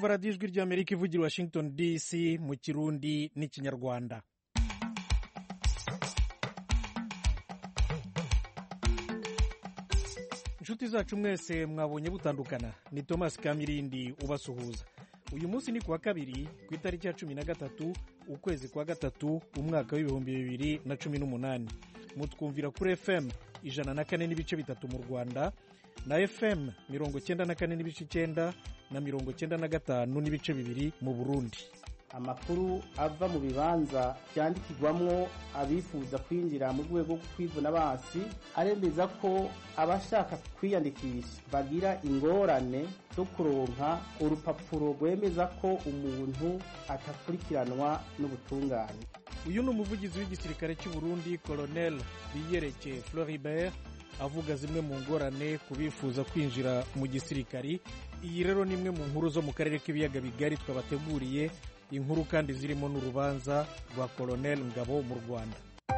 kumva radiyo ijwi ry'Amerika ivugira i Washington DC mu Kirundi n'Ikinyarwanda. Inshuti zacu mwese mwabonye butandukana, ni Thomas Kamirindi ubasuhuza. Uyu munsi ni kuwa kabiri ku itariki ya 13 ukwezi kwa gatatu umwaka w'2018. Mutwumvira kuri FM 104.3 mu Rwanda na FM 94.9 na 95.2 mu Burundi. Amakuru ava mu bibanza byandikirwamwo abifuza kwinjira mu rwego rwo kwivuna basi aremeza ko abashaka kwiyandikisha bagira ingorane zo kuronka urupapuro rwemeza ko umuntu atafurikiranwa n'ubutungane. Uyu ni umuvugizi w'igisirikare cy'u Burundi Colonel Biyereke Floribert avuga zimwe mu ngorane kubifuza kwinjira mu gisirikari. Iyi rero ni imwe mu nkuru zo mu karere k'ibiyaga bigari twabateguriye, inkuru kandi zirimo n'urubanza rwa Colonel Ngabo mu Rwanda.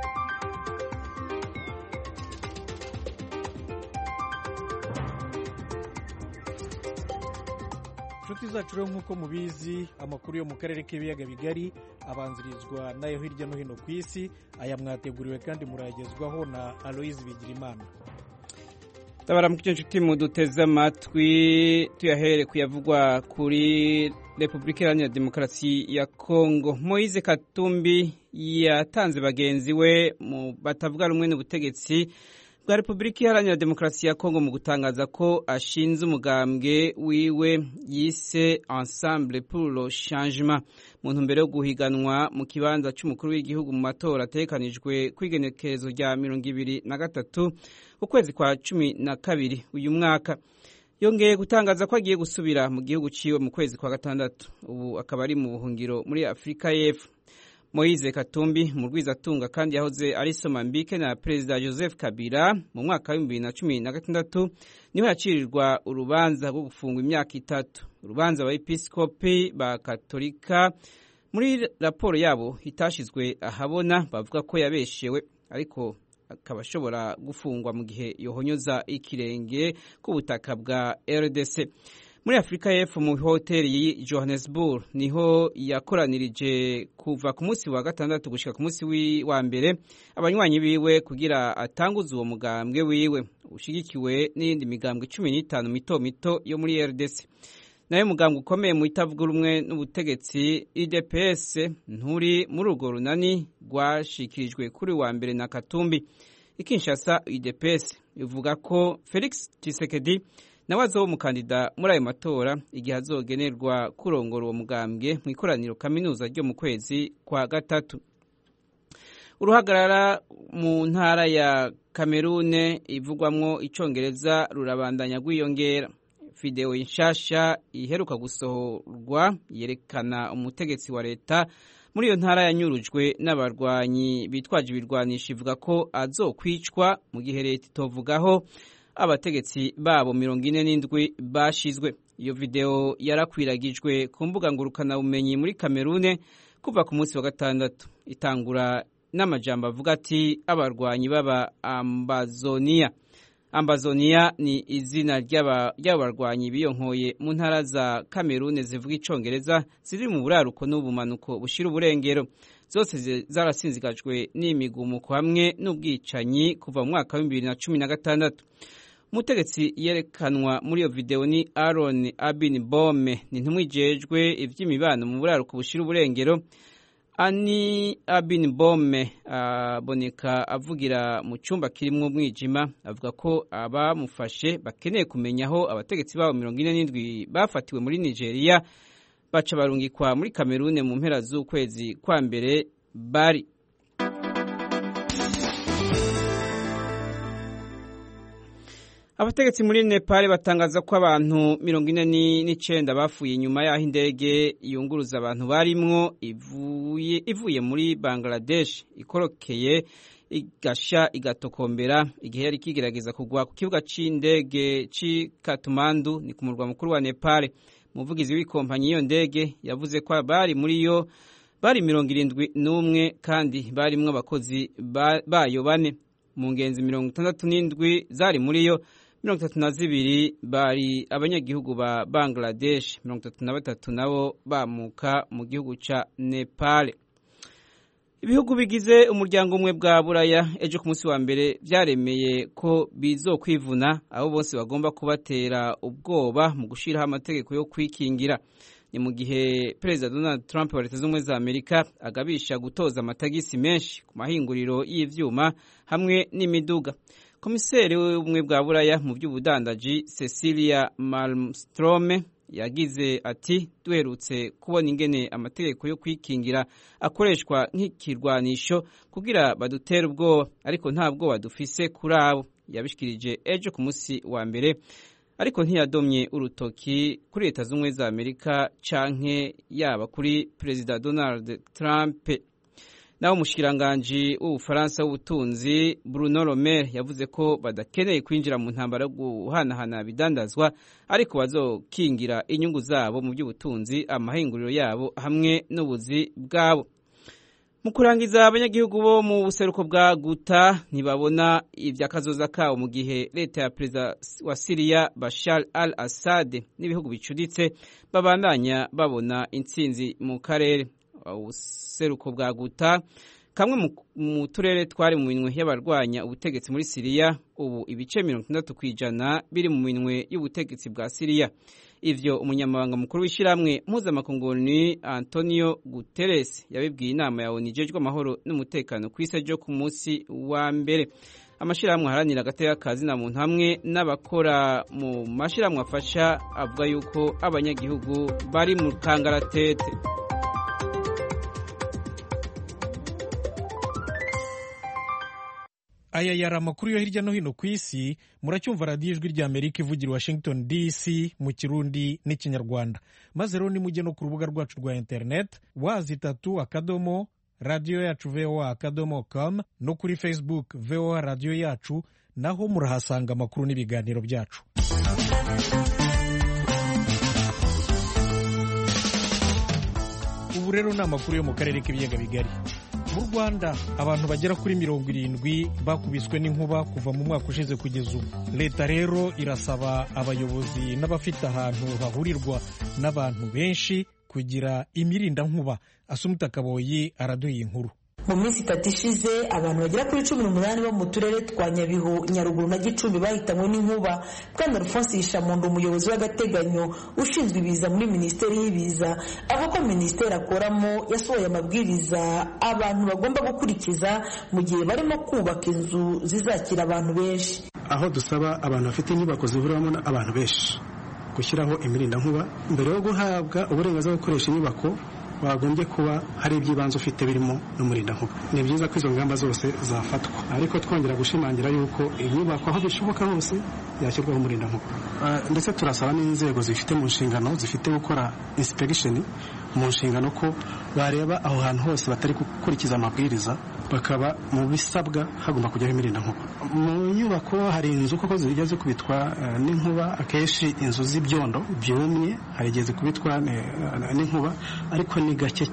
Inshuti zacu rero nk'uko mubizi, amakuru yo mu karere k'ibiyaga bigari abanzirizwa nayo hirya no hino ku isi. Aya mwateguriwe kandi muragezwaho na Aloise Bigirimana. Tabaramukije inshuti muduteze amatwi, tuyahere kuyavugwa kuri Republika Iharanira Demokarasi ya Kongo. Moise Katumbi yatanze bagenzi we mu batavuga rumwe n'ubutegetsi bwa Republika Iharanira Demokarasi ya Kongo mu gutangaza ko ashinze umugambwe wiwe yise Ensemble pour le Changement mu ntumbero yo guhiganwa mu kibanza cy'umukuru w'igihugu mu matora ategekanijwe kwigenekerezo rya 2023 ukwezi kwa 12 uyu mwaka. Yongeye gutangaza ko agiye gusubira mu gihugu ciwe mu kwezi kwa gatandatu. Ubu akaba ari mu buhungiro muri Afrika y'Epfo. Moise Katumbi mu rwizatunga kandi yahoze ari Somambike na Perezida Joseph Kabila mu mwaka wa 2016 niho yacirirwa urubanza rwo gufungwa imyaka 3. Urubanza abepiskopi ba Katolika muri raporo yabo itashizwe ahabona bavuga ko yabeshewe, ariko akaba ashobora gufungwa mu gihe yohonyoza ikirenge ku butaka bwa RDC. Muri Afrika y'Epfo mu hoteli yi Johannesburg niho yakoranirije kuva ku munsi wa gatandatu gushika ku munsi wa mbere abanywanyi biwe kugira atanguza uwo mugambwe wiwe ushigikiwe n'indi migambwe 15 mito mito yo muri RDC. Nayo mugambwe ukomeye mu itavuga rumwe n'ubutegetsi UDPS nturi muri urwo runani rwashikirijwe kuri wa mbere na Katumbi. Kinshasa UDPS ivuga ko Felix Tshisekedi nawe azoba umukandida muri ayo matora igihe azogenerwa kurongora uwo mugambwe mu ikoraniro kaminuza ryo mu kwezi kwa gatatu. Uruhagarara mu ntara ya Kamerune ivugwamwo icongereza rurabandanya gwiyongera. Video inshasha iheruka gusohorwa yerekana umutegetsi wa leta muri iyo ntara yanyurujwe n'abarwanyi bitwaje ibirwanisho, ivuga ko azokwicwa mu gihe leta itovugaho abategetsi babo 47 bashizwe. Iyo video yarakwiragijwe ku mbuga ngurukana bumenyi muri Kamerune kuva ku munsi wa gatandatu, itangura n'amajambo avuga ati abarwanyi baba Ambazonia. Ambazonia ni izina ry'abarwanyi biyonkoye mu ntara za Kamerune zivuga icongereza ziri mu buraruko n'ubumanuko bushira uburengero. Zose zarasinzigajwe n'imigumuko hamwe n'ubwicanyi kuva mu mwaka wa 2016. Umutegetsi yerekanwa muri iyo video ni Aaron Abinibome, ni ntumwijejwe ivy'imibano mu buraruko bushira uburengero. Ani Abinibome aboneka avugira mu cyumba kirimo umwijima, avuga ko abamufashe bakeneye kumenya aho abategetsi babo 47 bafatiwe muri Nigeria baca barungikwa muri Kamerune mu mpera z'ukwezi kwa mbere bari. Abategetsi muri Nepal batangaza ko abantu 49 bafuye inyuma y'aho indege yunguruza abantu barimwo ivuye muri Bangladesh ikorokeye igasha igatokombera igihe yari kigerageza kugwa ku kibuga c'indege ci Kathmandu, ni ku murwa mukuru wa Nepal. Umuvugizi w'ikompanyi iyo ndege yavuze ko bari muri yo bari 71 kandi barimwo abakozi bayo 4. Mu ngenzi 67 zari muri yo 32 bari abanyagihugu ba Bangladesh, 33 nabo bamuka mu gihugu ca Nepal. Ibihugu bigize umuryango umwe bwa Buraya ejo ku munsi wa mbere vyaremeye ko bizokwivuna abo bose bagomba kubatera ubwoba mu gushiraho amategeko yo kwikingira. Ni mu gihe Perezida Donald Trump wa Leta Zunze za Amerika agabisha gutoza amatagisi menshi ku mahinguriro y'ivyuma hamwe n'imiduga. Komiseri w'ubumwe bwa Buraya mu by'ubudandaji Cecilia Malmström yagize ati duherutse kubona ingene amategeko yo kwikingira akoreshwa nk'ikirwanisho kugira badutere ubwoba, ariko nta bwoba dufise kuri abo. Yabishikirije ejo ku munsi wa mbere, ariko ntiyadomye urutoki kuri Leta Zunze za Amerika canke yaba kuri Perezida Donald Trump. Naho umushikiranganji w'Ubufaransa w'ubutunzi Bruno Le Maire yavuze ko badakeneye kwinjira mu ntambara yo guhanahana bidandazwa, ariko bazokingira inyungu zabo mu by'ubutunzi, amahinguriro yabo hamwe n'ubuzi bwabo. Mu kurangiza, abanyagihugu bo mu buseruko bwa Guta ntibabona ivy'akazoza kabo mu gihe leta ya Perezida wa Syria Bashar al-Assad n'ibihugu bicuditse babandanya babona intsinzi mu karere. Ubuseruko bwa Guta, kamwe mu turere twari mu minwe y'abarwanya ubutegetsi muri Syria, ubu ibice 60% biri mu minwe y'ubutegetsi bwa Syria. Ivyo umunyamabanga mukuru w'ishiramwe mpuzamakungu Antonio Guterres yabibwiye inama ya ONU ijejwe amahoro n'umutekano ku isi ejo ku munsi wa mbere. Amashiramwe haranira agateka ka zina muntu hamwe n'abakora mu mashiramwe afasha avuga yuko abanyagihugu bari mu kangaratete. Aya yari amakuru yo hirya no hino ku isi. Muracyumva radiyo ijwi rya Amerika ivugira Washington DC mu Kirundi n'Ikinyarwanda. Maze rero nimujye no ku rubuga rwacu rwa internet /3 radio yacu voa.com no kuri Facebook VOA radio yacu, naho murahasanga amakuru n'ibiganiro byacu. Ubu rero ni amakuru yo mu karere k'ibiyaga bigari. Mu Rwanda abantu bagera kuri 70 bakubiswe n'inkuba kuva mu mwaka ushize kugeza ubu. Leta rero irasaba abayobozi n'abafite ahantu hahurirwa n'abantu benshi kugira imirinda nkuba. Asumta Kaboyi araduha inkuru. Mu minsi 3 ishize abantu bagera kuri 18 bo mu turere twa Nyabihu, Nyaruguru na Gicumbi bahitanywe n'inkuba. Bwana Alphonse Yishamundo, umuyobozi w'agateganyo ushinzwe ibiza muri Minisiteri y'Ibiza, avuga ko Minisiteri akoramo yasohoye amabwiriza abantu bagomba gukurikiza mu gihe barimo kubaka inzu zizakira abantu benshi. Aho dusaba abantu bafite inyubako zihuriramo abantu benshi gushyiraho imirinda nkuba mbere yo guhabwa uburenganzira bwo gukoresha inyubako, wagombye kuba hari iby'ibanze ufite birimo n'umurinda nkuba. Ni byiza ko izo ngamba zose zafatwa, ariko twongera gushimangira yuko inyubako aho bishoboka hose yashyirwaho umurinda nkuba. Ndetse turasaba n'inzego zifite mu nshingano zifite gukora inspection mu nshingano ko bareba aho hantu hose batari gukurikiza amabwiriza, bakaba mu bisabwa hagomba kujyaho imirinda nkuba. Mu nyubako hari inzu koko zijya zikubitwa n'inkuba, akenshi inzu z'ibyondo byumye hari igihe zikubitwa n'inkuba, ariko ni gake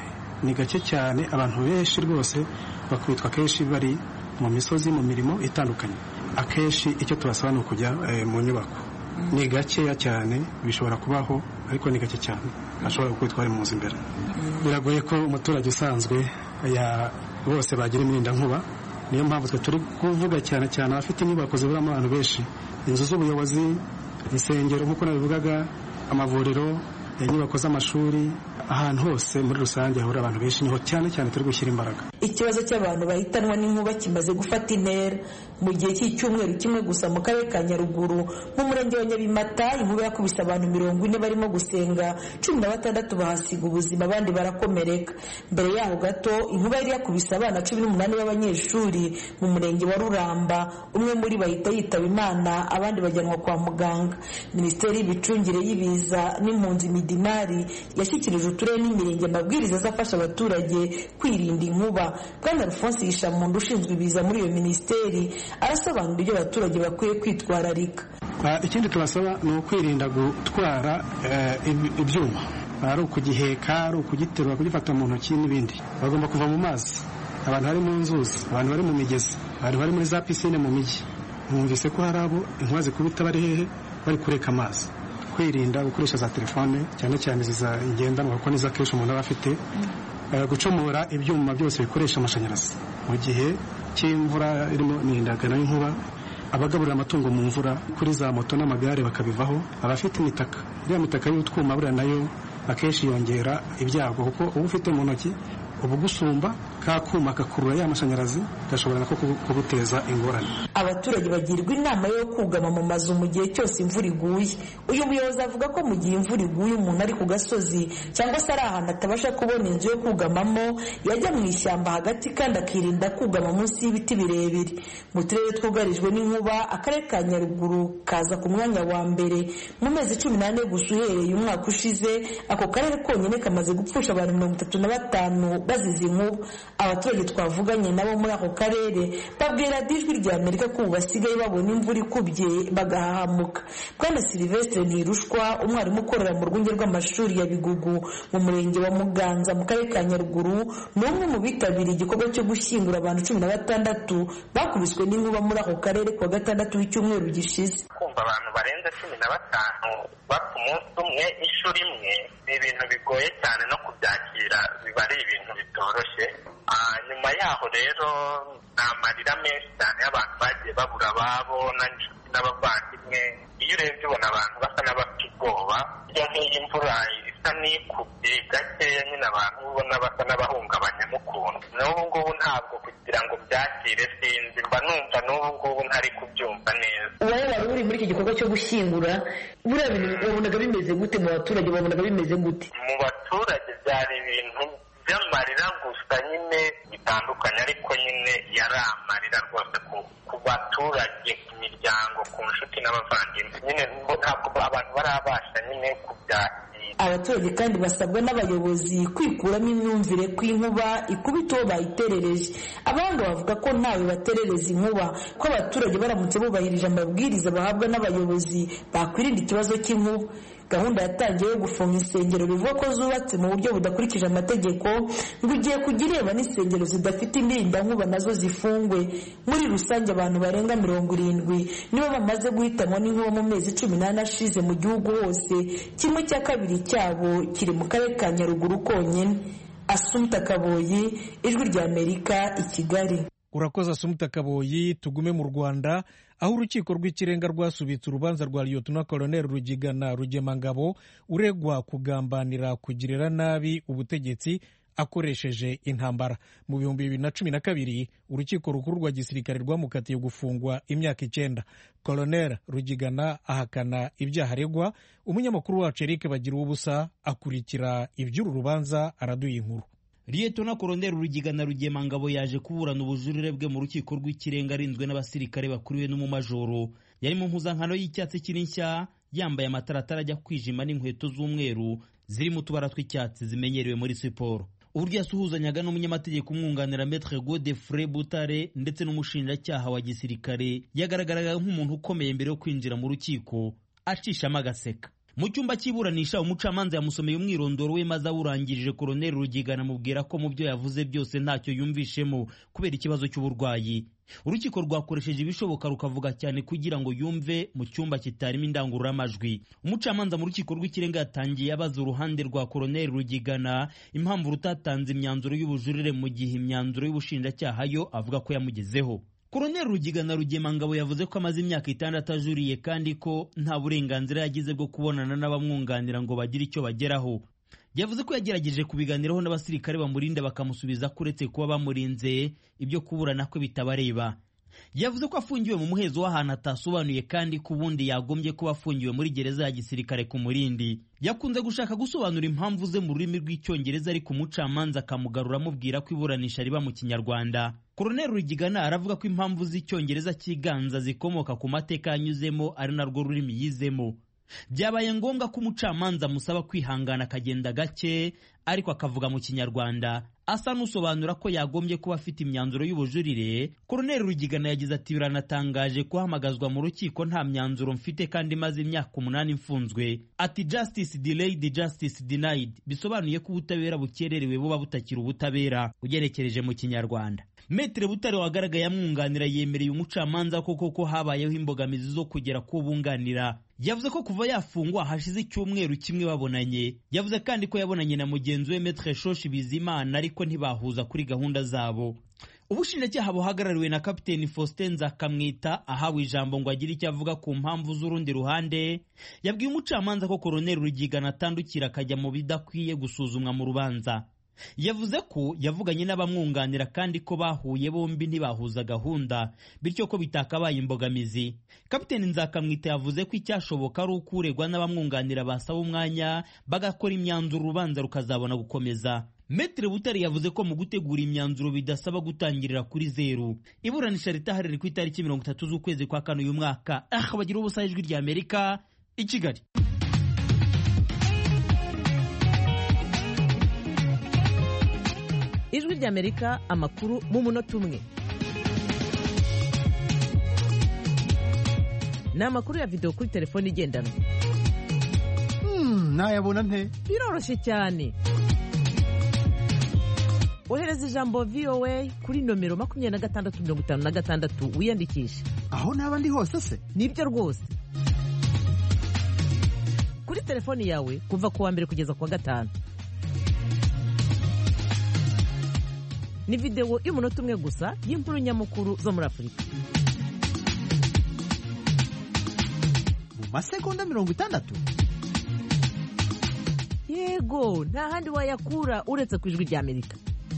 cyane. Abantu benshi rwose bakubitwa kenshi bari mu misozi, mu mirimo itandukanye. Akenshi icyo tubasaba ni ukujya mu nyubako. Ni gakeya cyane, bishobora kubaho ariko ni gake cyane, ashobora gukubitwa ari mu nzu imbere. Biragoye ko umuturage usanzwe bose bagira imirinda nkuba. Niyo mpamvu twe turi kuvuga cyane abafite inyubako ziburamo abantu benshi, inzu z'ubuyobozi, insengero nk'uko nabivugaga, amavuriro, inyubako z'amashuri, ahantu hose muri rusange hahura abantu benshi, niho cyane turi gushyira imbaraga. Ikibazo cy'abantu bahitanwa n'inkuba kimaze gufata intera. Mu gihe cy'icyumweru kimwe gusa mu karere ka Nyaruguru, mu murenge wa Nyabimata, inkuba yakubise abantu 40 barimo gusenga, 16 bahasiga ubuzima, abandi barakomereka. Mbere yaho gato, inkuba yari yakubise abana 18 b'abanyeshuri mu murenge wa Ruramba, umwe muri bahita yitaba Imana, abandi bajyanwa kwa muganga. Minisiteri y'Ibicungire y'Ibiza n'Impunzi Midimari yashyikirije uturere n'imirenge amabwiriza azafasha abaturage kwirinda inkuba. Bwana Alphonse Yishamundo ushinzwe ibiza muri iyo minisiteri arasobanura ibyo abaturage bakwiye kwitwararika. Ikindi tubasaba ni ukwirinda gutwara ibyuma, ari ukugiheka, ari ukugiterura, kugifata mu ntoki n'ibindi. Bagomba kuva mu mazi, abantu bari mu nzuzi, abantu bari mu migezi, abantu bari muri za pisine mu mijyi. mwumvise ko hari abo inkuba zikubita bari hehe bari kureka amazi. Kwirinda gukoresha za telefone cyane cyane ziza ngendanwa kuko nizo akenshi umuntu aba afite, gucomora ibyuma byose bikoresha amashanyarazi mu gihe cy'imvura irimo n'indagano y'inkuba, abagaburira amatungo mu mvura kuri za moto n'amagare bakabivaho, abafite imitaka, iriya mitaka y'utwuma buriya nayo akenshi yongera ibyago kuko uba ufite mu ntoki ubu gusumba ka kuma kakurura ya mashanyarazi gashobora nako kuguteza ingorane. Abaturage bagirwa inama yo kugama mu mazu mu gihe cyose imvura iguye. Uyu muyobozi avuga ko mu gihe imvura iguye umuntu ari ku gasozi cyangwa se ari ahantu atabasha kubona inzu yo kugamamo, yajya mu ishyamba hagati kandi akirinda kugama munsi y'ibiti birebire. Mu turere twugarijwe n'inkuba, akarere ka Nyaruguru kaza ku mwanya wa mbere. Mu mezi 14 gusa uhereye umwaka ushize, ako karere konyine kamaze gupfusha abantu 35 bazize inkuba. Abaturage twavuganye nabo muri ako karere babwira Ijwi rya Amerika ko basigaye babona imvura ikubye bagahahamuka. Bwana Sylvestre Ntirushwa, umwarimu ukorera mu rwunge rw'amashuri ya Bigugu mu murenge wa Muganza mu karere ka Nyaruguru, ni umwe mu bitabiriye igikorwa cyo gushyingura abantu 16 bakubiswe n'inkuba muri ako karere kuwa gatandatu w'icyumweru gishize. Kumva abantu barenze 15 bapfa umunsi umwe inshuro imwe ni ibintu bigoye cyane no kubyakira, biba ari ibintu bitoroshye. Nyuma yaho rero ni amarira menshi cyane y'abantu bagiye babura ababo n'inshuti n'abavandimwe. Iyo urebye ubona abantu basa n'abafite ubwoba, iyo nk'iyi mvura isa n'ikubye gakeya nyine abantu ubona basa n'abahungabanyamo ukuntu. N'ubu ngubu ntabwo kugira ngo byakire sinzi, mba numva n'ubu ngubu ntari kubyumva neza. Wowe wari uri muri iki gikorwa cyo gushyingura, buriya bintu wabonaga bimeze gute mu baturage? Wabonaga bimeze gute? Mu baturage byari ibintu by'amarira gusa nyine bitandukanye, ariko nyine yari amarira rwose ku baturage, ku miryango, ku nshuti n'abavandimwe. Nyine ntabwo abantu barabasha nyine kubyakira. Abaturage kandi basabwa n'abayobozi kwikuramo imyumvire ko inkuba ikubita uwo bayiterereje. Abahanga bavuga ko ntawe baterereza inkuba, ko abaturage baramutse bubahirije amabwiriza bahabwa n'abayobozi bakwirinda ikibazo cy'inkuba. Gahunda yatangiye yo gufunga insengero bivuga ko zubatse mu buryo budakurikije amategeko, ngo ugiye kujya ireba n'insengero zidafite imirindankuba nazo zifungwe. Muri rusange abantu barenga 70 nibo bamaze guhitanwa n'inkuba mu mezi 18 ashize mu gihugu hose, 1/2 cyabo kiri mu karere ka Nyaruguru konyine. Assumpta Kaboyi, Ijwi rya Amerika, i Kigali. Urakoze Assumpta Kaboyi. Tugume mu Rwanda, aho urukiko rw'ikirenga rwasubitse urubanza rwa Lieutenant Colonel Rugigana Rugemangabo uregwa kugambanira kugirira nabi ubutegetsi akoresheje intambara. Mu 2012 urukiko rukuru rwa gisirikare rwamukatiye gufungwa imyaka 9. Colonel Rugigana ahakana ibyaha aregwa. Umunyamakuru wacu Eric Bagiruwubusa akurikira iby'uru rubanza, araduye inkuru. Lieutenant Colonel Rugigana Rugemangabo yaje kuburana ubujurire bwe mu rukiko rw'ikirenga arinzwe n'abasirikare bakuriwe n'umumajoro. Yari mu mpuzankano y'icyatsi kiri nshya, yambaye amataratara ajya kwijima n'inkweto z'umweru ziri mu tubara tw'icyatsi zimenyerewe muri siporo. Uburyo yasuhuzanyaga n'umunyamategeko umwunganira Maître Godefroid Butare ndetse n'umushinjacyaha wa gisirikare, yagaragaraga nk'umuntu ukomeye mbere yo kwinjira mu rukiko, acishamo agaseka. Mu cyumba cy'iburanisha umucamanza yamusomeye umwirondoro we maze awurangirije Colonel Rugigana amubwira ko mu byo yavuze byose ntacyo yumvishemo kubera ikibazo cy'uburwayi. Urukiko rwakoresheje ibishoboka rukavuga cyane kugira ngo yumve mu cyumba kitarimo indangururamajwi. Umucamanza mu rukiko rw'ikirenga yatangiye abaza uruhande rwa Colonel Rugigana impamvu rutatanze imyanzuro y'ubujurire mu gihe imyanzuro y'ubushinjacyaha yo avuga ko yamugezeho. Colonel Rugigana Rugemangabo yavuze ko amaze imyaka 6 ajuriye kandi ko nta burenganzira yagize bwo kubonana n'abamwunganira ngo bagire icyo bageraho. Yavuze ko yagerageje kubiganiraho n'abasirikare bamurinda bakamusubiza kuretse kuba bamurinze ibyo kuburana kwe bitabareba. Yavuze ko afungiwe mu muhezo w'ahantu atasobanuye kandi ko ubundi yagombye kuba afungiwe muri gereza ya gisirikare ku Murindi. Yakunze gushaka gusobanura impamvu ze mu rurimi rw'icyongereza ariko umucamanza akamugarura amubwira ko iburanisha riba mu Kinyarwanda. Colonel Rugigana aravuga ko impamvu z'icyongereza cyiganza zikomoka ku mateka yanyuzemo ari narwo rurimi yizemo. Byabaye ngombwa ko umucamanza musaba kwihangana akagenda gake ariko akavuga mu Kinyarwanda asa n'usobanura ko yagombye kuba afite imyanzuro y'ubujurire. Colonel Rugigana yagize ati biranatangaje kuhamagazwa mu rukiko nta myanzuro mfite kandi maze imyaka 8 mfunzwe. Ati justice delayed, justice denied, bisobanuye ko ubutabera bukererewe buba butakira ubutabera ugerekereje mu Kinyarwanda. Metre Butare wagaragaye amwunganira yemereye umucamanza ko habayeho imbogamizi zo kugera ku bunganira. Yavuze ko kuva yafungwa hashize icyumweru kimwe babonanye. Yavuze kandi ko yabonanye na mugenzi we Metre Shoshi Bizimana ariko ntibahuza kuri gahunda zabo. Ubushinjacyaha buhagarariwe na Kapiteni Faustin Nzakamwita ahawe ijambo ngo agire icyo avuga ku mpamvu z'urundi ruhande, yabwiye umucamanza ko Colonel Rugigana atandukira akajya mu bidakwiye gusuzumwa mu rubanza. Yavuze ko yavuganye n'abamwunganira kandi ko bahuye bombi ntibahuza gahunda, bityo ko bitakabaye imbogamizi. Kapiteni Nzakamwita yavuze ko icyashoboka ari ukuregwa n'abamwunganira basaba umwanya bagakora imyanzuro urubanza rukazabona gukomeza. Metre Butare yavuze ko mu gutegura imyanzuro bidasaba gutangirira kuri zero. Iburanisha ritahariri ku itariki 30 z'ukwezi kwa kane uyu mwaka. Bagira ubusa ijwi rya Amerika i Kigali. Ijwi rya Amerika, amakuru mu munota umwe. Ni amakuru ya video kuri telefone igendanwa. Nayabona nte? Biroroshye cyane. Ohereza ijambo VOA kuri nomero 2656 wiyandikishe. Aho naba ndi hose se? Nibyo rwose. Kuri telefoni yawe kuva ku wa mbere kugeza ku wa gatanu. Ni video y'umunota umwe gusa y'inkuru nyamukuru zo muri Afurika. Mu masegonda 60? Yego, nta handi wayakura uretse ku ijwi rya Amerika.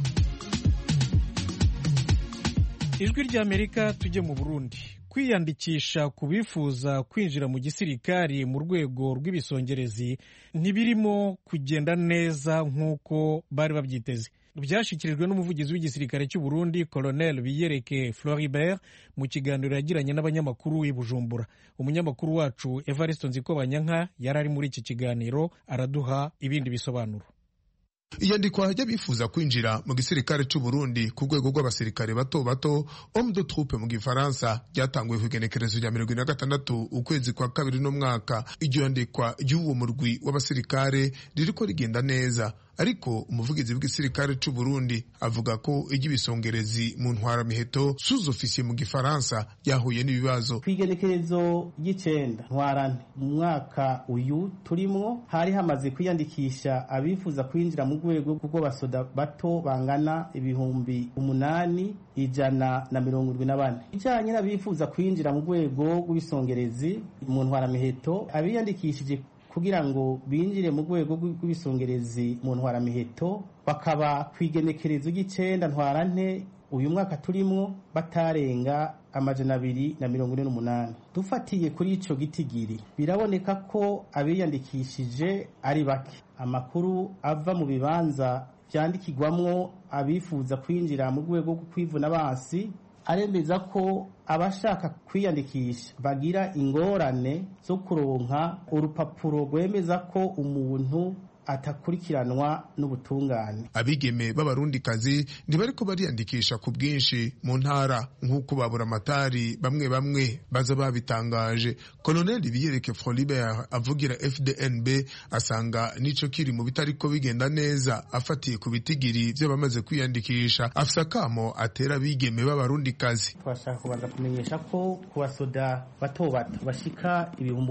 Ijwi rya Amerika tujye mu Burundi. Kwiyandikisha ku bifuza kwinjira mu gisirikari mu rwego rw'ibisongerezi ntibirimo kugenda neza nk'uko bari babyiteze. Byashyikirijwe n'umuvugizi w'igisirikare cy'u Burundi Colonel Biyereke Floribert mu kiganiro yagiranye n'abanyamakuru i Bujumbura. Umunyamakuru wacu Evariste Nzikobanyanka yari ari muri iki kiganiro, araduha ibindi bisobanuro. Iyandikwa ry'abifuza kwinjira mu gisirikare cy'u Burundi ku rwego rw'abasirikare bato bato homme de troupe mu Gifaransa ryatanguye ku igenekerezo rya 26 ukwezi kwa kabiri no mwaka. Iryo yandikwa ry'uwo murwi w'abasirikare ririko rigenda neza, ariko umuvugizi w'igisirikare cy'u Burundi avuga ko iby'ibisongerezi mu ntwara miheto sous-officier mu Gifaransa yahuye n'ibibazo. Kwigenekerezo y'icenda ntwarane mu mwaka uyu turimo hari hamaze kwiyandikisha abifuza kwinjira mu rwego rw'abasoda bato bangana 8,174. Ijanye n'abifuza kwinjira mu rwego rw'ibisongerezi mu ntwara miheto, abiyandikishije kugira ngo binjire mu rwego rw'ibisongerezi mu ntwara miheto bakaba kwigenekerezo y'icenda ntwarante uyu mwaka turimo batarenga 248. Dufatiye kuri ico gitigiri biraboneka ko abiyandikishije ari bake. Amakuru ava mu bibanza vyandikirwamwo abifuza kwinjira mu rwego rwo kwivuna basi aremeza ko abashaka kwiyandikisha bagira ingorane zo kuronka urupapuro rwemeza ko umuntu atakurikiranwa n'ubutungane. Abigeme b'abarundikazi ntibariko bariyandikisha ku bwinshi mu ntara nk'uko babura amatari bamwe baza babitangaje. Colonel Biyereke Floribert avugira FDNB asanga nico kiri mu bitariko bigenda neza afatiye ku bitigiri by'abamaze kwiyandikisha. Afisa akamo atera abigeme b'abarundikazi. Twashaka kubanza kumenyesha ko ku basoda bato bato bashika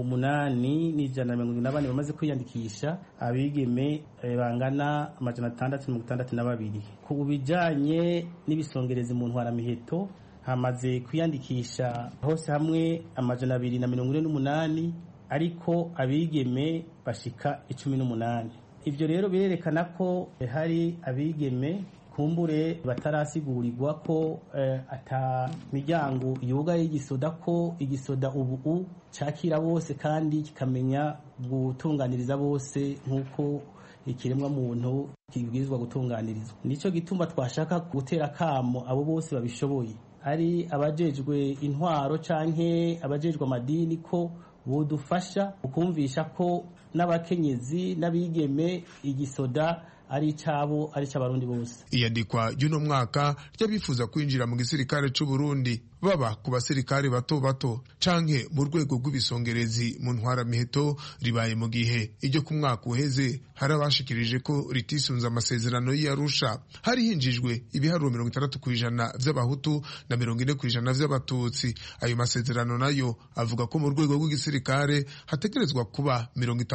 8,174 bamaze kwiyandikisha, abigeme bangana 662. Ku bijanye n'ibisongerezi mu ntwara miheto hamaze kwiyandikisha hose hamwe 248, ariko abigeme bashika 18. Ivyo rero birerekana ko hari abigeme kumbure batarasigurirwa ko ata miryango yugaye y'igisoda, ko igisoda ubu cakira bose kandi kikamenya gutunganiriza bose nk'uko ikiremwa muntu kibwirizwa gutunganirizwa. Nico gituma twashaka gutera kamo abo bose babishoboye, ari abajejwe intwaro canke abajejwe amadini, ko bodufasha ukumvisha ko n'abakenyezi n'abigeme igisoda ari icabo ari c'abarundi bose. Iyandikwa y'uno mwaka ry'abifuza kwinjira mu gisirikare c'u Burundi baba ku basirikare bato bato canke mu rwego rw'ibisongerezi mu ntwaramiheto ribaye mu gihe iryo ku mwaka uheze hari abashikirije ko ritisunze amasezerano y'Arusha. Hari hinjijwe ibiharuro 60% vy'abahutu na 40% vy'abatutsi. Ayo masezerano nayo avuga ko mu rwego rw'igisirikare hategerezwa kuba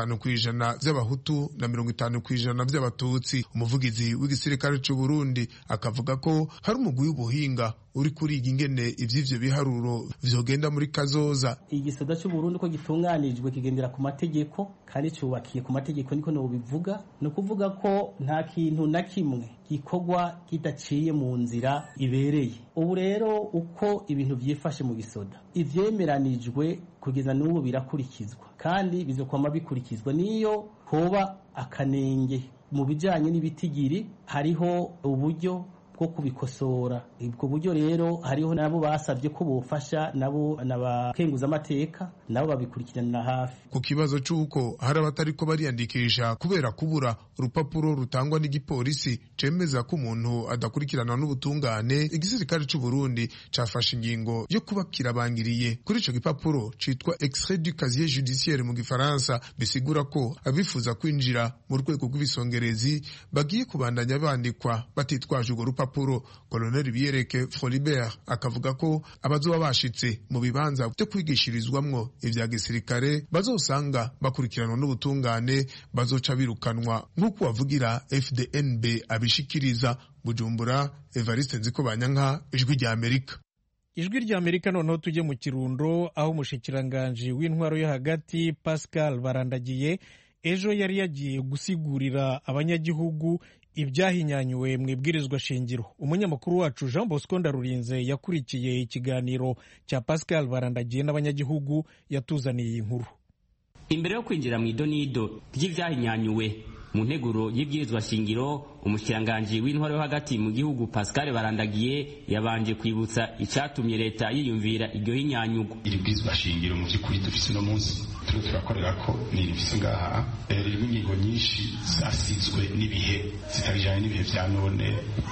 50% vy'abahutu na 50% vy'abatutsi. Umuvugizi w'igisirikare c'u Burundi akavuga ko hari umugwi w'ubuhinga uri kuriga ingene ivy'ivyo biharuro vyogenda muri kazoza. Igisoda c'u Burundi ko gitunganijwe kigendera ku mategeko kandi cubakiye ku mategeko, niko no bivuga. No kuvuga ko nta kintu na kimwe gikorwa kidaciye mu nzira ibereye. Ubu rero uko ibintu vyifashe mu gisoda, ivyemeranijwe kugeza n'ubu birakurikizwa kandi bizokwama bikurikizwa. Niyo hoba akanenge mu bijanye n'ibitigiri, hariho uburyo bwo kubikosora. Ubwo buryo rero hariho nabo basavye ko bofasha nabo n'abakenguza amateka nabo babikurikiranira hafi. Ku kibazo c'uko hari abatariko bariyandikisha kubera kubura urupapuro rutangwa n'igipolisi cemeza ko umuntu adakurikirana n'ubutungane, igisirikare c'u Burundi cafashe ingingo yo kubakirabangiriye kuri ico gipapuro citwa extrait du casier judiciaire mu gifaransa, bisigura ko abifuza kwinjira mu rwego rw'ibisongerezi bagiye kubandanya bandikwa batitwaje urwo rupapuro. Colonel Biyereke Frolibert akavuga ko abazoba bashitse mu bibanza byo kwigishirizwamwo ivya gisirikare bazosanga bakurikiranwa n'ubutungane bazoca birukanwa nk'uko wavugira FDNB abishikiriza. Bujumbura, Evariste Nzikobanyanka, Ijwi rya Amerika. Ijwi rya Amerika. Noneho tujye mu Kirundo aho umushikiranganji w'intwaro yo hagati Pascal Barandagiye ejo yari yagiye gusigurira abanyagihugu ibyahinyanyuwe mu ibwirizwa shingiro. Umunyamakuru wacu Jean Bosco Ndarurinze yakurikiye ikiganiro cya Pascal Barandagiye n'abanyagihugu yatuzaniye inkuru. Imbere yo kwinjira mu idonido ry'ivyahinyanyuwe mu nteguro y'ibwirizwa shingiro, umushikiranganji w'intwaro yo hagati mu gihugu Pascal Barandagiye yabanje kwibutsa icatumye leta yiyumvira iryo hinyanyugo. Iri bwirizwa shingiro mu by'ukuri dufise no munsi turakorera ko ni rifise ngaha ririmo ingingo nyinshi zasizwe n'ibihe zitabijanye n'ibihe vya none,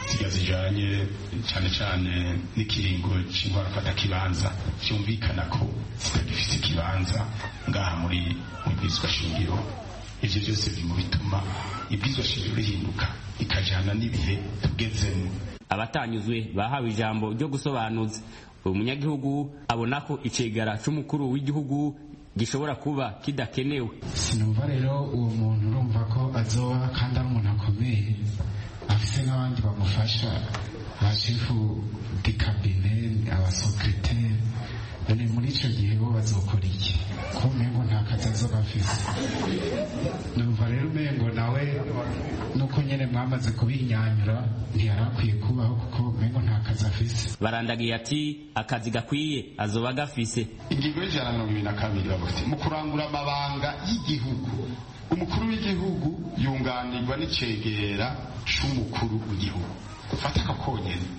zijanye cyane cyane n'ikiringo c'intwaro fata kibanza cyumvikana ko zitagifite ikibanza ngaha muri bwirizwa shingiro. Ivyo byose biri mu bituma ibwirizwa shingiro rihinduka ikajana n'ibihe tugezemo. Abatanyuzwe bahawe ijambo ryo gusobanuza. Umunyagihugu abona ko icegara c'umukuru w'igihugu gishobora kuba kidakenewe. Sinumva rero uwo muntu urumva ko azoba kandi ari umuntu akomeye afise n'abandi bamufasha, abashefu di cabinet, abasekreteri. None muri ico gihe bo bazokora iki? Ko mengo nta kazi azoba afise. Numva rero mengo nawe nuko nyene mwamaze kubinyanyura ntiyarakwiye kubaho kuko mengo nta kazi afise. Barandagiye ati akazi gakwiye azoba gafise. Ingingo y'122 bavuga mu kurangura amabanga y'igihugu, umukuru w'igihugu yunganirwa n'icegera c'umukuru w'igihugu. Fata akakonyene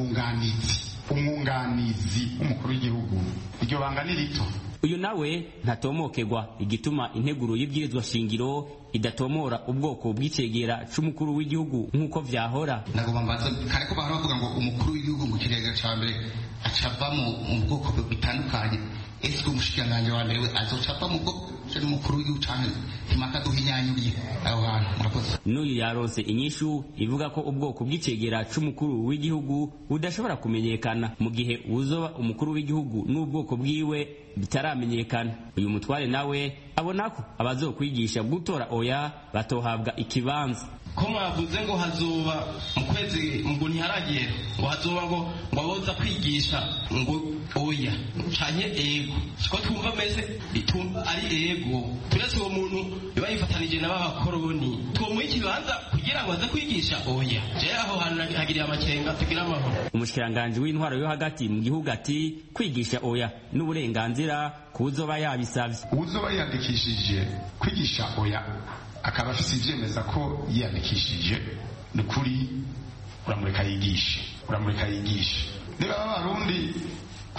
umwunganizi w'umukuru w'igihugu, iryo banga ni rito. Uyu nawe ntatomokegwa igituma integuro y'ibwirizwa shingiro idatomora ubwoko bw'icegera c'umukuru w'igihugu nk'uko vyahora. Nagomba mbaza kare ko bahora bavuga ngo umukuru w'igihugu mu kirega ca mbere acava mu bwoko bitandukanye. Ese umushikiranganji wa mbere we azocava mu bwoko n'umukuru w'igihugu canke impaka duhinyanyuriye aho hantu? Murakoze. N'uyu yaronse inyishu ivuga ko ubwoko bw'icegera c'umukuru w'igihugu budashobora kumenyekana mu gihe uzoba umukuru w'igihugu n'ubwoko bwiwe bitaramenyekana. Uyu mutware nawe abona ko abazokwigisha gutora oya batohabwa ikibanza. Ko mwavuze ngo hazoba mu kwezi ngo ntiharagera ngo hazoba ngo aboza kwigisha ngo oya canke ego, siko twumva meze ari ego. Turetse uwo muntu biba yifatanije n'abakoroni twomuha ikibanza kugira ngo aze kwigisha oya. Je aho hantu hagiriye amakenga tugira amahoro. Umushikiranganji w'intwaro yo hagati mu gihugu ati kwigisha oya n'uburenganzira kuzoba yabisavye. Uzoba yandikishije kwigisha oya akaba afise ivyemeza ko yiyandikishije n'ukuri uramureka yigishe. Niba abarundi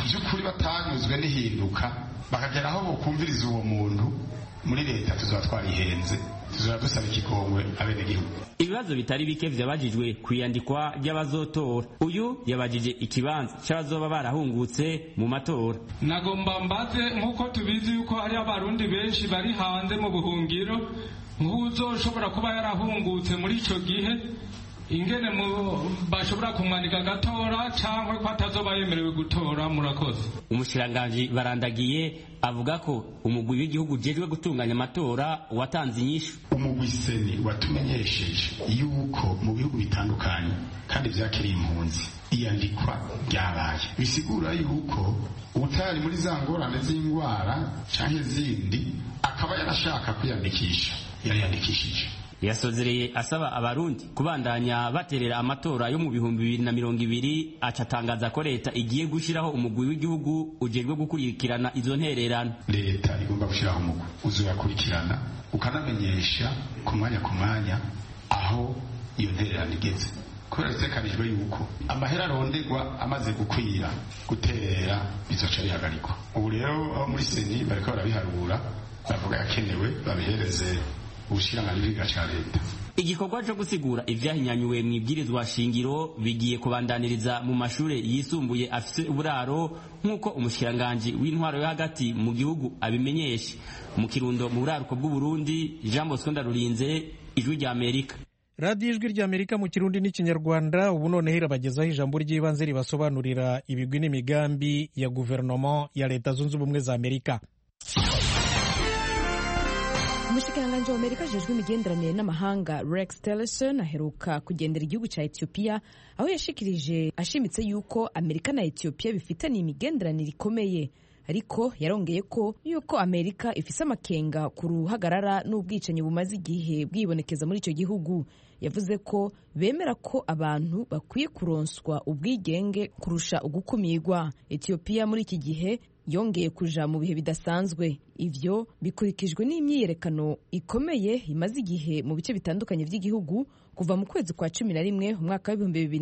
ku by'ukuri batanyuzwe n'ihinduka bakagera aho bokumviriza uwo muntu, muri leta tuzaba twarihenze, tuzaba dusaba ikigongwe abenegihugu. Ibibazo bitari bike vyabajijwe kwiyandikwa ry'abazotora. Uyu yabajije ikibanza c'abazoba barahungutse mu matora. Nagomba mbaze nk'uko tubizi yuko hari abarundi benshi bari hanze mu buhungiro, nk'uzoshobora kuba yarahungutse muri ico gihe, ingene bashobora kumwandika agatora cyangwa ko atazoba yemerewe gutora. Murakoze. Umushikiranganji Barandagiye avuga ko umugwi w'igihugu ujejwe gutunganya amatora watanze inyishu. Umugwi seni watumenyesheje yuko mu bihugu bitandukanye kandi vyakiriye impunzi iyandikwa ryabaye, bisigura yuko utari muri za ngorane z'indwara canke zindi akaba yarashaka kwiyandikisha yariyandikishije. Yasozereye asaba abarundi kubandanya baterera amatora yo mu 2020, acatangaza ko leta igiye gushiraho umugwi w'igihugu ujejwe gukurikirana izo ntererano. Leta igomba gushiraho umugwi uzoyakurikirana ukanamenyesha ku mwanya aho iyo ntererano igeze, kubera bitekanijwe yuko amahera arondegwa amaze gukwira guterera bizoca bihagarikwa. Ubu rero abo muri seni bariko barabiharura, bavuga yakenewe babihereze ubushikiranganji ca leta. Igikorwa cyo gusigura ivyahinyanyuwe mu ibwirizwa shingiro bigiye kubandaniriza mu mashure yisumbuye afise uburaro, nk'uko umushikiranganji w'intwaro yo hagati mu gihugu abimenyesha. Mu Kirundo mu buraruko bw'u Burundi, Jean Bosco Ndarurinze, Ijwi rya Amerika. radiyo ijwi rya Amerika mu Kirundi n'ikinyarwanda. Ubu noneho irabagezaho ijambo ry'ibanze ribasobanurira ibigwi n'imigambi ya guverinoma ya Leta Zunze Ubumwe za Amerika. Umushikiranganji wa Amerika ajejwe imigenderanire n'amahanga Rex Tillerson aheruka kugendera igihugu ca Ethiopia, aho yashikirije ashimitse yuko Amerika na Ethiopia bifitanye imigenderanire ikomeye, ariko yarongeye ko yuko Amerika ifise amakenga ku ruhagarara n'ubwicanyi bumaze igihe bwibonekeza muri ico gihugu. Yavuze ko bemera ko abantu bakwiye kuronswa ubwigenge kurusha ugukumirwa. Ethiopia muri iki gihe yongeye kuja mu bihe bidasanzwe. Ivyo bikurikijwe n'imyiyerekano ikomeye imaze igihe mu bice bitandukanye vy'igihugu kuva mu kwezi kwa 11 umwaka wa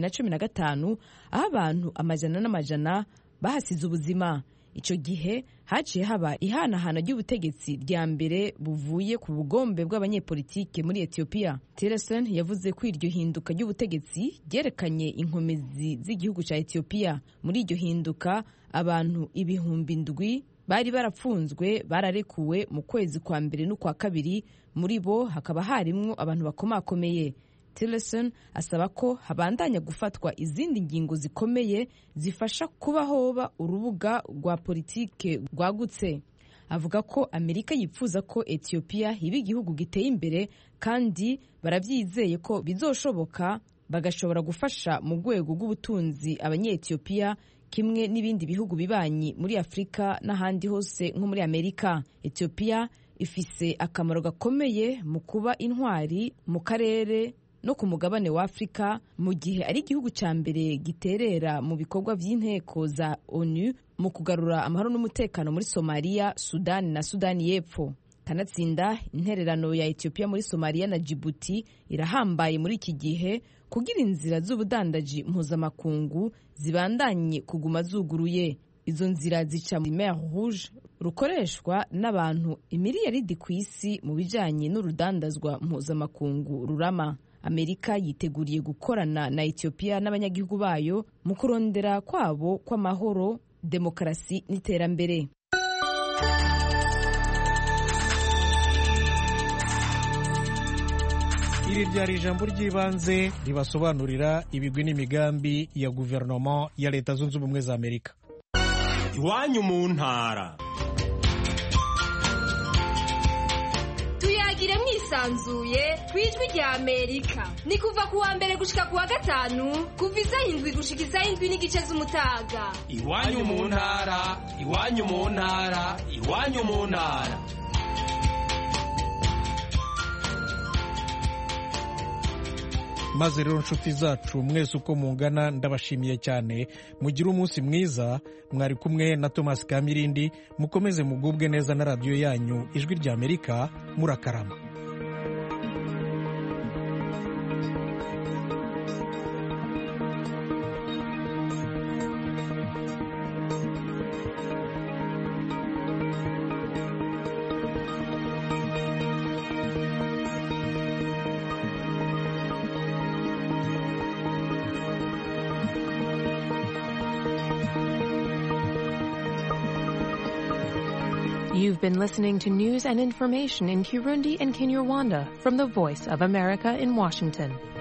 2015, aho abantu amajana n'amajana bahasize ubuzima. Ico gihe haciye haba ihanahana ry'ubutegetsi rya mbere buvuye ku bugombe bw'abanyepolitike muri Ethiopia. Tillerson yavuze ko iryo hinduka ry'ubutegetsi ryerekanye inkomezi z'igihugu ca Ethiopia. Muri iryo hinduka abantu 7,000 bari barapfunzwe bararekuwe mu kwezi kwa mbere n'ukwa kabiri, muri bo hakaba harimwo abantu bakomakomeye. Tillerson asaba ko habandanya gufatwa izindi ngingo zikomeye zifasha kuba hoba urubuga rwa politike rwagutse. Avuga ko Amerika yipfuza ko Ethiopia iba igihugu giteye imbere, kandi baravyizeye ko bizoshoboka bagashobora gufasha mu rwego rw'ubutunzi abanye-Ethiopia kimwe n'ibindi bihugu bibanyi muri Afrika n'ahandi hose nko muri Amerika. Ethiopia ifise akamaro gakomeye mu kuba intwari mu karere no ku mugabane wa Afrika, mu gihe ari igihugu ca mbere giterera mu bikorwa vy'inteko za ONU mu kugarura amahoro n'umutekano muri Somalia, Sudani na Sudani y'Epfo. Kanatsinda intererano ya Ethiopia muri Somalia na Djibouti irahambaye muri iki gihe kugira inzira z'ubudandaji mpuzamakungu zibandanye kuguma zuguruye. Izo nzira zica mu Mer Rouge rukoreshwa n'abantu imiliyaridi ku isi mu bijanye n'urudandazwa mpuzamakungu rurama. Amerika yiteguriye gukorana na Ethiopia n'abanyagihugu bayo mu kurondera kwabo kw'amahoro, demokarasi n'iterambere. Iri ryari ijambo ry'ibanze ribasobanurira ibigwi n'imigambi ya guverinoma ya Leta Zunze Ubumwe za Amerika. Iwanyu mu ntara. Tuyagire mwisanzuye kwijwi rya Amerika. Ni kuva kuwa mbere gushika kuwa gatanu, kuva isaha 7 gushika isaha 7:30 z'umutaga. Iwanyu mu ntara, iwanyu mu ntara, iwanyu mu ntara. Maze rero nshuti zacu mwese uko mungana ndabashimiye cyane, mugire umunsi mwiza. Mwari kumwe na Thomas Kamirindi, mukomeze mugubwe neza na radiyo yanyu Ijwi rya Amerika. Murakarama. You've been listening to news and information in Kirundi and Kinyarwanda from the Voice of America in Washington.